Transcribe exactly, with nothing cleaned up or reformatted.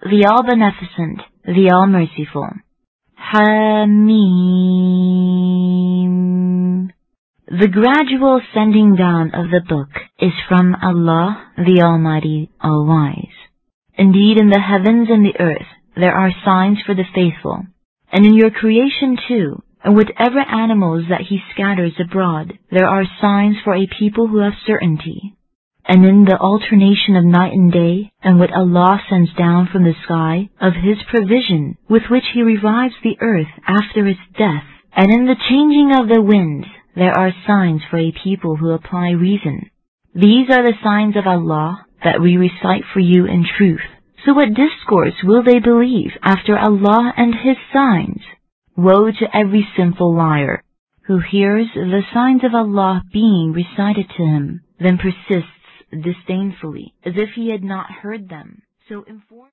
the All-Beneficent, the All-Merciful. Hamim. The gradual sending down of the book is from Allah, the Almighty, All-Wise. Indeed, in the heavens and the earth there are signs for the faithful, and in your creation too, and whatever animals that He scatters abroad, there are signs for a people who have certainty. And in the alternation of night and day, and what Allah sends down from the sky, of His provision, with which He revives the earth after its death, and in the changing of the winds, there are signs for a people who apply reason. These are the signs of Allah that we recite for you in truth. So what discourse will they believe after Allah and His signs? Woe to every sinful liar, who hears the signs of Allah being recited to him, then persists disdainfully, as if he had not heard them. So inform